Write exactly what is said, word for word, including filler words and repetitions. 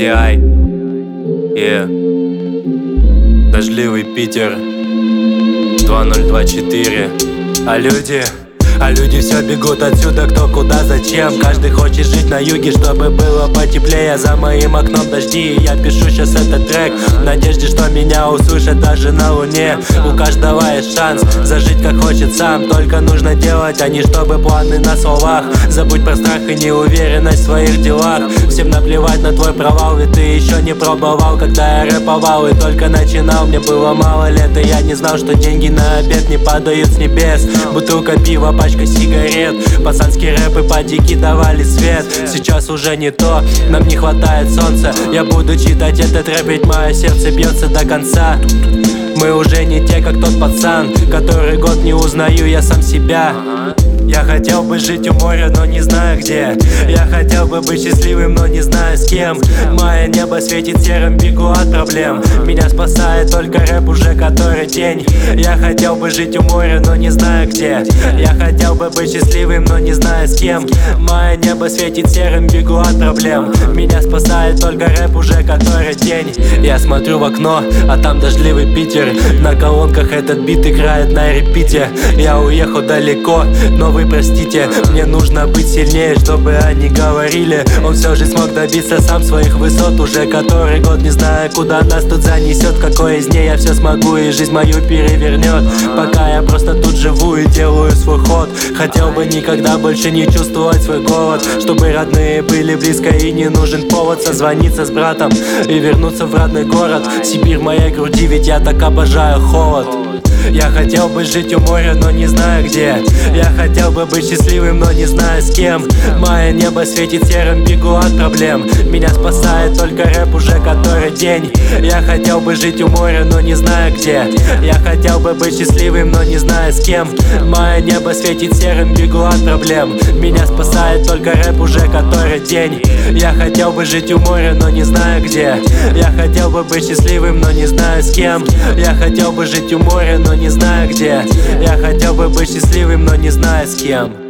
Ти Ай, yeah. Дождливый Питер, два ноль два четыре. А люди, а люди все бегут отсюда, кто куда, зачем. Каждый хочет жить на юге, чтобы было потеплее. За моим окном дожди, и я пишу сейчас этот трек в надежде, что меня услышат даже на луне. У каждого есть шанс зажить как хочет сам. Только нужно делать, а не чтобы планы на словах. Забудь про страх и неуверенность в своих делах. Всем наплевать на твой провал, ведь ты еще не пробовал. Когда я рэповал и только начинал, мне было мало лет, и я не знал, что деньги на обед не падают с небес. Бутылка пива, пачка сигарет, пацанские рэпы по-дики давали свет. Сейчас уже не то, нам не хватает солнца. Я буду читать этот рэп, ведь мое сердце бьется до конца. Мы уже не те, как тот пацан, который год не узнаю я сам себя. Я хотел бы жить у моря, но не знаю где. Я хотел бы быть счастливым, но не знаю с кем. Мое небо светит серым, бегу от проблем. Меня спасает только рэп уже который день. Я хотел бы жить у моря, но не знаю где. Я хотел бы быть счастливым, но не знаю с кем. Мое небо светит серым, бегу от проблем. Меня спасает только рэп уже который день. Я смотрю в окно, а там дождливый Питер. На колонках этот бит играет на репите. Я уехал далеко, но вы простите, мне нужно быть сильнее, чтобы они говорили. Он все же смог добиться сам своих высот. Уже который год не знаю, куда нас тут занесет. Какой из ней я все смогу и жизнь мою перевернет. Пока я просто тут живу и делаю свой ход. Хотел бы никогда больше не чувствовать свой голод, чтобы родные были близко и не нужен повод созвониться с братом и вернуться в родной город. Сибирь в моей груди, ведь я так обожаю холод. Я хотел бы жить у моря, но не знаю где. Я хотел бы быть счастливым, но не знаю с кем. Мое небо светит серым, бегу от проблем. Меня спасает только рэп уже который день. Я хотел бы жить у моря, но не знаю где. Я хотел бы быть счастливым, но не знаю с кем. Мое небо светит серым, бегу от проблем. Меня спасает только рэп уже который день. Я хотел бы жить у моря, но не знаю где. Я хотел бы быть счастливым, но не знаю с кем. Я хотел бы жить у моря, но не знаю где. Я хотел бы быть счастливым, но не знаю с кем.